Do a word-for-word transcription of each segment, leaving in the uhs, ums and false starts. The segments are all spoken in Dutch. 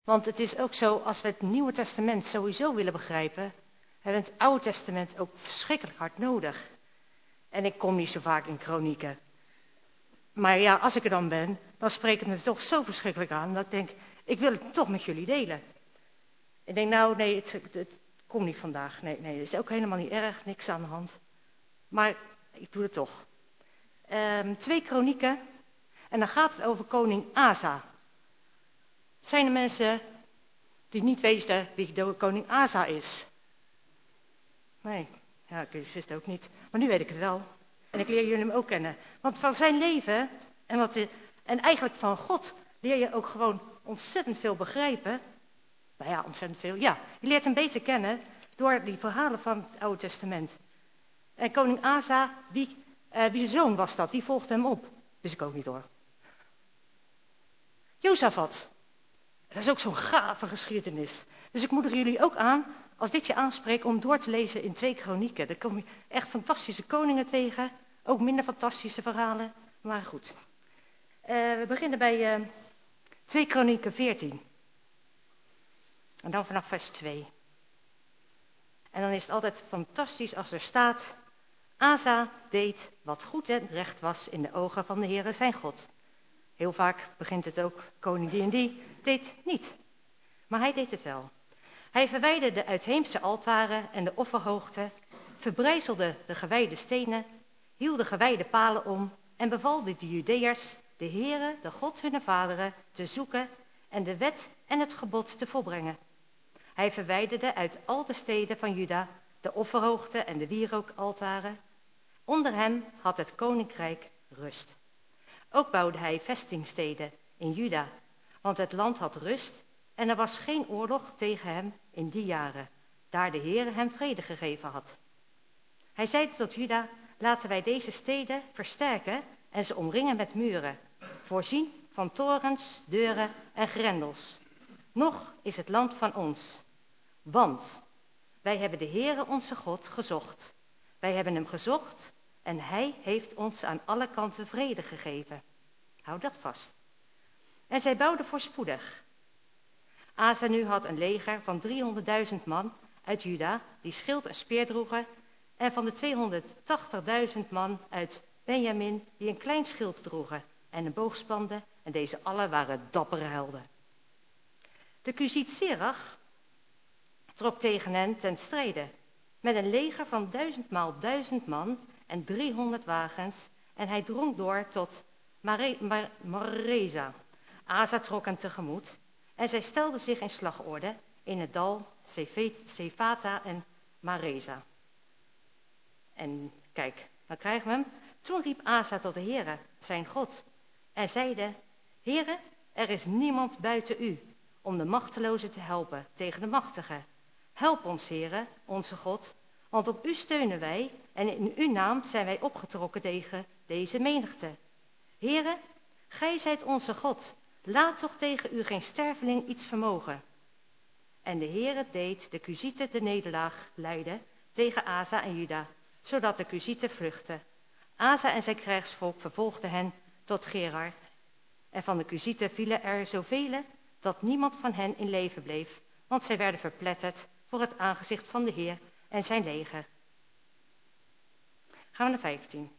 Want het is ook zo, als we het Nieuwe Testament sowieso willen begrijpen, hebben we het Oude Testament ook verschrikkelijk hard nodig. En ik kom niet zo vaak in kronieken. Maar ja, als ik er dan ben, dan spreek ik me toch zo verschrikkelijk aan, dat ik denk, ik wil het toch met jullie delen. Ik denk, nou nee, het, het, het komt niet vandaag. Nee, nee, dat is ook helemaal niet erg, niks aan de hand. Maar ik doe het toch. Um, twee kronieken, en dan gaat het over koning Asa. Zijn er mensen die niet weten wie de koning Asa is? Nee, ja, ik wist het ook niet. Maar nu weet ik het wel. En ik leer jullie hem ook kennen. Want van zijn leven en, wat de, en eigenlijk van God leer je ook gewoon ontzettend veel begrijpen. Nou ja, ontzettend veel. Ja, je leert hem beter kennen door die verhalen van het Oude Testament. En koning Asa, wie, uh, wie zoon was dat? Wie volgde hem op? Dus ik ook niet hoor. Jozafat. Dat is ook zo'n gave geschiedenis. Dus ik moedig jullie ook aan, als dit je aanspreekt, om door te lezen in twee kronieken. Daar kom je echt fantastische koningen tegen. Ook minder fantastische verhalen. Maar goed. Uh, we beginnen bij uh, twee kronieken veertien. En dan vanaf vers twee. En dan is het altijd fantastisch als er staat: Asa deed wat goed en recht was in de ogen van de Heere zijn God. Heel vaak begint het ook, koning die en die deed niet. Maar hij deed het wel. Hij verwijderde de uitheemse altaren en de offerhoogten, verbrijzelde de gewijde stenen, hield de gewijde palen om en beval de Judeërs de Heere, de God hunne vaderen, te zoeken en de wet en het gebod te volbrengen. Hij verwijderde uit al de steden van Juda de offerhoogten en de wierookaltaren. Onder hem had het koninkrijk rust. Ook bouwde hij vestingsteden in Juda, want het land had rust en er was geen oorlog tegen hem in die jaren, daar de Heere hem vrede gegeven had. Hij zei tot Juda: laten wij deze steden versterken en ze omringen met muren, voorzien van torens, deuren en grendels. Nog is het land van ons, want wij hebben de Heere onze God gezocht. Wij hebben hem gezocht en hij heeft ons aan alle kanten vrede gegeven. Hou dat vast. En zij bouwden voorspoedig. Asa nu had een leger van driehonderdduizend man uit Juda, die schild en speer droegen, en van de tweehonderdtachtigduizend man uit Benjamin, die een klein schild droegen en een boog spanden, en deze allen waren dappere helden. De Kuziet Serach trok tegen hen ten strijde, met een leger van duizend maal duizend man en driehonderd wagens, en hij drong door tot Mare- Mar- Mareza. Asa trok hen tegemoet, en zij stelden zich in slagorde in het dal Sefata en Mareza. En kijk, dan krijgen we hem. Toen riep Asa tot de Heere, zijn God, en zeide: Heere, er is niemand buiten u, om de machtelozen te helpen tegen de machtigen. Help ons, Heere, onze God, want op u steunen wij, en in uw naam zijn wij opgetrokken tegen deze menigte. Heere, gij zijt onze God, laat toch tegen u geen sterveling iets vermogen. En de Heere deed de Kuzieten de nederlaag lijden tegen Asa en Juda, zodat de Kuzieten vluchtten. Asa en zijn krijgsvolk vervolgden hen tot Gerar. En van de Kuzieten vielen er zoveel dat niemand van hen in leven bleef, want zij werden verpletterd voor het aangezicht van de Heer en zijn leger. Gaan we naar vijftien.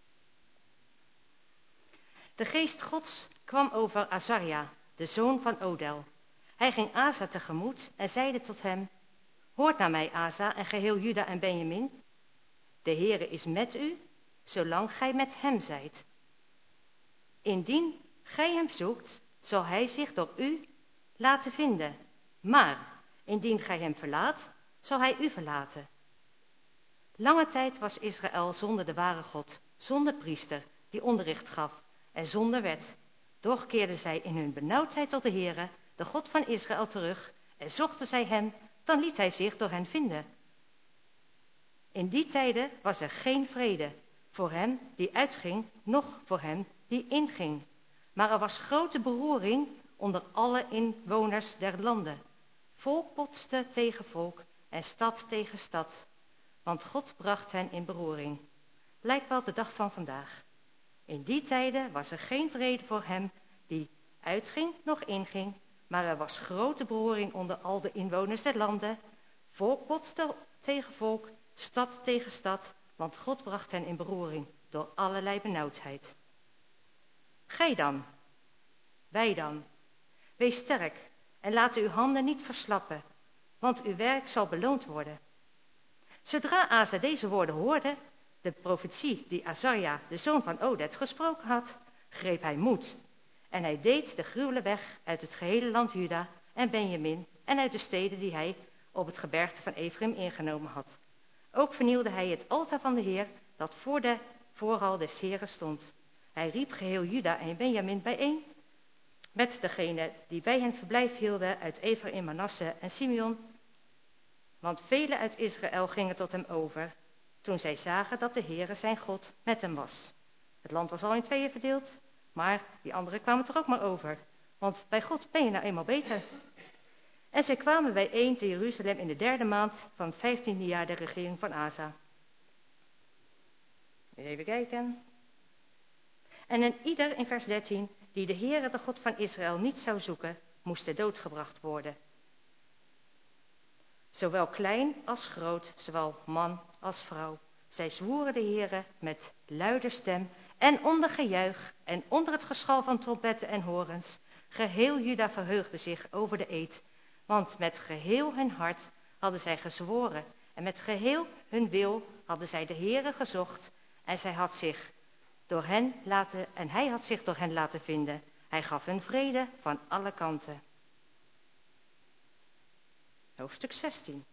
De geest Gods kwam over Azaria, de zoon van Odel. Hij ging Asa tegemoet en zeide tot hem: Hoort naar mij, Asa, en geheel Juda en Benjamin. De Heere is met u, zolang gij met hem zijt. Indien gij hem zoekt, zal hij zich door u laten vinden. Maar indien gij hem verlaat, zal hij u verlaten. Lange tijd was Israël zonder de ware God, zonder priester die onderricht gaf en zonder wet. Doch keerden zij in hun benauwdheid tot de Heere, de God van Israël, terug en zochten zij hem, dan liet hij zich door hen vinden. In die tijden was er geen vrede voor hem die uitging, noch voor hem die inging. Maar er was grote beroering onder alle inwoners der landen. Volk botste tegen volk en stad tegen stad, want God bracht hen in beroering. Lijkt wel de dag van vandaag. In die tijden was er geen vrede voor hem die uitging, noch inging, Maar er was grote beroering onder al de inwoners der landen. Volk botste tegen volk, stad tegen stad, want God bracht hen in beroering door allerlei benauwdheid. Gij dan, wij dan, wees sterk en laat uw handen niet verslappen, want uw werk zal beloond worden. Zodra Asa deze woorden hoorde, de profetie die Azaria, de zoon van Odet, gesproken had, greep hij moed. En hij deed de gruwelen weg uit het gehele land Juda en Benjamin en uit de steden die hij op het gebergte van Ephraim ingenomen had. Ook vernielde hij het altaar van de Heer dat voor de voorhal des Heren stond. Hij riep geheel Juda en Benjamin bijeen met degenen die bij hen verblijf hielden uit Ephraim, Manasse en Simeon. Want velen uit Israël gingen tot hem over, toen zij zagen dat de Heere zijn God met hem was. Het land was al in tweeën verdeeld, maar die anderen kwamen er ook maar over. Want bij God ben je nou eenmaal beter. En zij kwamen bijeen te Jeruzalem in de derde maand van het vijftiende jaar der regering van Asa. Even kijken. En een ieder, in vers dertien, die de Heere, de God van Israël, niet zou zoeken, moest ter dood gebracht worden. Zowel klein als groot, zowel man als vrouw. Zij zwoeren de Heere met luider stem en onder gejuich en onder het geschal van trompetten en horens. Geheel Juda verheugde zich over de eed, want met geheel hun hart hadden zij gezworen en met geheel hun wil hadden zij de Heere gezocht en zij had zich door hen laten en hij had zich door hen laten vinden. Hij gaf hun vrede van alle kanten. Hoofdstuk zestien.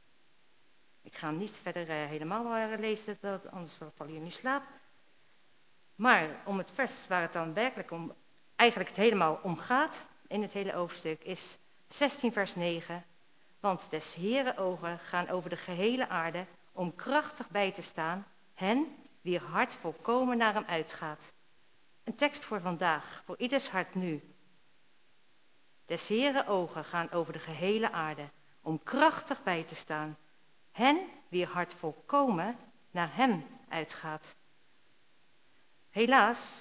Ik ga niet verder uh, helemaal uh, lezen, dat, anders val je in uw slaap. Maar om het vers waar het dan werkelijk om, eigenlijk het helemaal om gaat, in het hele hoofdstuk, is zestien vers negen. Want des Heere ogen gaan over de gehele aarde, om krachtig bij te staan, hen wier hart volkomen naar hem uitgaat. Een tekst voor vandaag, voor ieders hart nu. Des Heere ogen gaan over de gehele aarde, om krachtig bij te staan, hen wier hart volkomen naar hem uitgaat. Helaas,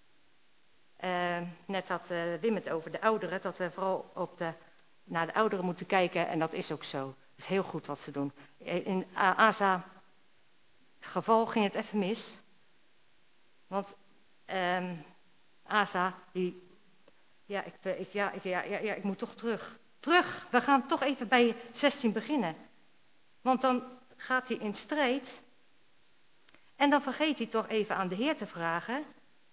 uh, net had uh, Wim het over de ouderen, dat we vooral op de, naar de ouderen moeten kijken en dat is ook zo. Het is heel goed wat ze doen. In Asa geval ging het even mis, want uh, Asa, die, ja ik, ik, ja, ik, ja, ja, ja, ik moet toch terug. Terug, we gaan toch even bij zestien beginnen. Want dan gaat hij in strijd en dan vergeet hij toch even aan de Heer te vragen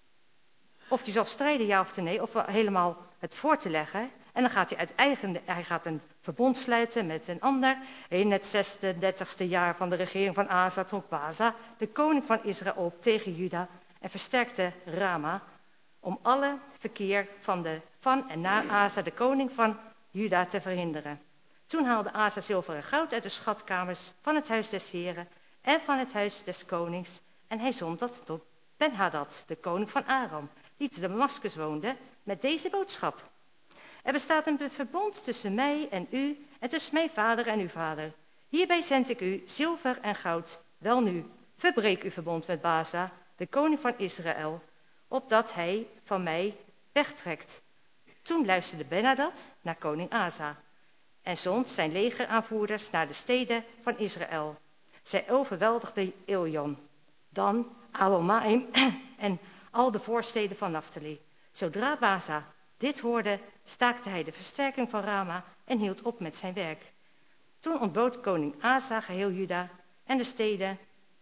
of hij zal strijden, ja of nee, of helemaal het voor te leggen. En dan gaat hij uit eigen, hij gaat een verbond sluiten met een ander. In het zesendertigste jaar van de regering van Asa trok Baasa, de koning van Israël, op tegen Juda en versterkte Rama om alle verkeer van, de, van en na Asa, de koning van Juda, te verhinderen. Toen haalde Asa zilver en goud uit de schatkamers van het huis des Heren en van het huis des konings. En hij zond dat tot Ben-Hadad, de koning van Aram, die te Damaskus woonde, met deze boodschap. Er bestaat een verbond tussen mij en u en tussen mijn vader en uw vader. Hierbij zend ik u zilver en goud. Welnu, verbreek uw verbond met Baasa, de koning van Israël, opdat hij van mij wegtrekt. Toen luisterde Ben-Hadad naar koning Asa en zond zijn legeraanvoerders naar de steden van Israël. Zij overweldigden Iljon, dan Abel-Maim en al de voorsteden van Naphtali. Zodra Baasa dit hoorde, staakte hij de versterking van Rama en hield op met zijn werk. Toen ontbood koning Asa geheel Juda en de steden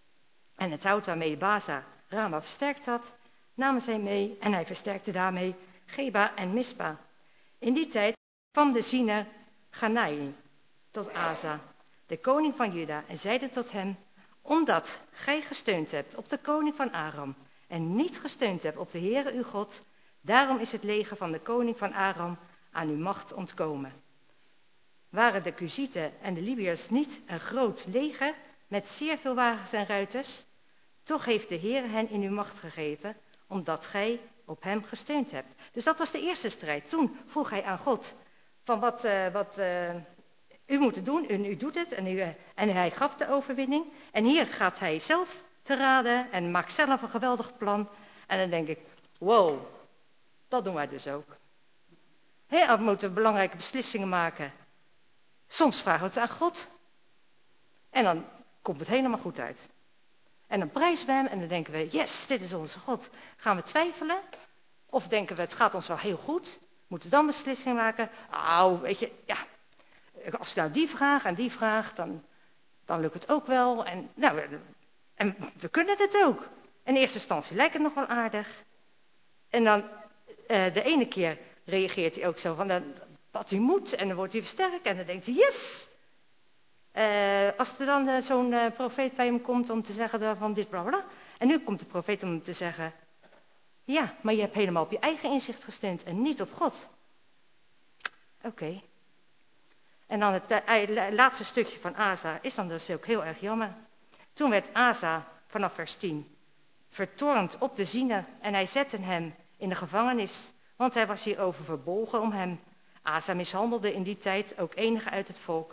en het hout waarmee Baasa Rama versterkt had, namen zij mee en hij versterkte daarmee Geba en Mispa. In die tijd kwam de ziener Ganai tot Asa, de koning van Juda, en zeide tot hem: omdat gij gesteund hebt op de koning van Aram en niet gesteund hebt op de Heere uw God, daarom is het leger van de koning van Aram aan uw macht ontkomen. Waren de Kuzieten en de Libiërs niet een groot leger met zeer veel wagens en ruiters? Toch heeft de Heere hen in uw macht gegeven, omdat gij op hem gesteund hebt. Dus dat was de eerste strijd. Toen vroeg hij aan God van wat, uh, wat uh, u moet het doen, en u doet het, en, u, uh, en hij gaf de overwinning. En hier gaat hij zelf te raden en maakt zelf een geweldig plan. En dan denk ik, wow, dat doen wij dus ook. He, dan moeten we belangrijke beslissingen maken. Soms vragen we het aan God. En dan komt het helemaal goed uit. En dan prijzen we hem en dan denken we, yes, dit is onze God. Gaan we twijfelen? Of denken we, het gaat ons wel heel goed. Moeten we dan beslissingen maken? Nou, weet je, ja. Als ik nou die vraag en die vraag, dan, dan lukt het ook wel. En, nou, we, en we kunnen het ook. In eerste instantie lijkt het nog wel aardig. En dan uh, de ene keer reageert hij ook zo van, uh, wat hij moet. En dan wordt hij versterkt en dan denkt hij, yes. Uh, als er dan uh, zo'n uh, profeet bij hem komt om te zeggen uh, van dit bla bla. En nu komt de profeet om te zeggen, ja, maar je hebt helemaal op je eigen inzicht gestemd en niet op God. Oké. Okay. En dan het uh, laatste stukje van Asa is dan dus ook heel erg jammer. Toen werd Asa, vanaf vers tien, vertoornd op de ziener en hij zette hem in de gevangenis, want hij was hierover verbolgen om hem. Asa mishandelde in die tijd ook enigen uit het volk.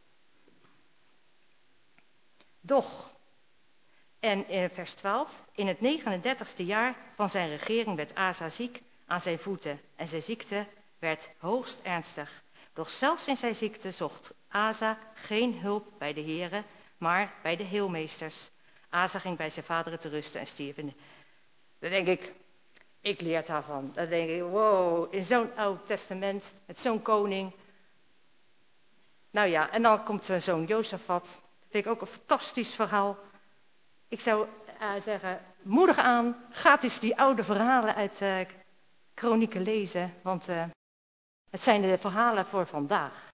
Doch, en in vers twaalf, in het negenendertigste jaar van zijn regering werd Asa ziek aan zijn voeten en zijn ziekte werd hoogst ernstig. Doch zelfs in zijn ziekte zocht Asa geen hulp bij de heren, maar bij de heelmeesters. Asa ging bij zijn vaderen te rusten en stierf. Dan denk ik, ik leer daarvan. Dan denk ik, wow, in zo'n oud testament, met zo'n koning. Nou ja, en dan komt zo'n Jozafat. Dat vind ik ook een fantastisch verhaal. Ik zou uh, zeggen, moedig aan, ga eens die oude verhalen uit uh, Kronieken lezen. Want uh, het zijn de verhalen voor vandaag.